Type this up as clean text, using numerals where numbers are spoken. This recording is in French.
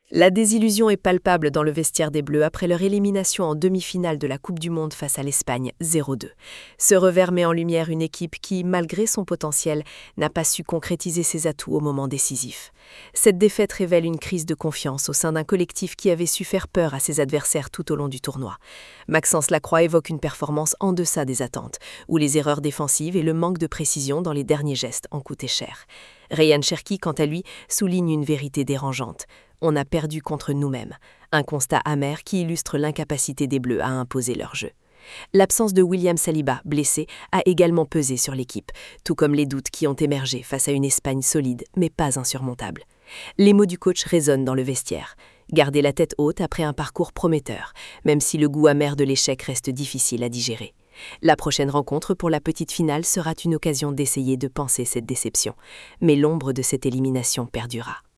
La désillusion est palpable dans le vestiaire des Bleus après leur élimination en demi-finale de la Coupe du Monde face à l'Espagne 0-2. Ce revers met en lumière une équipe qui, malgré son potentiel, n'a pas su concrétiser ses atouts au moment décisif. Cette défaite révèle une crise de confiance au sein d'un collectif qui avait su faire peur à ses adversaires tout au long du tournoi. Maxence Lacroix évoque une performance en deçà des attentes, où les erreurs défensives et le manque de précision dans les derniers gestes ont coûté cher. Ryan Cherki, quant à lui, souligne une vérité dérangeante. On a perdu contre nous-mêmes, un constat amer qui illustre l'incapacité des Bleus à imposer leur jeu. L'absence de William Saliba, blessé, a également pesé sur l'équipe, tout comme les doutes qui ont émergé face à une Espagne solide, mais pas insurmontable. Les mots du coach résonnent dans le vestiaire. Garder la tête haute après un parcours prometteur, même si le goût amer de l'échec reste difficile à digérer. La prochaine rencontre pour la petite finale sera une occasion d'essayer de penser cette déception, mais l'ombre de cette élimination perdurera.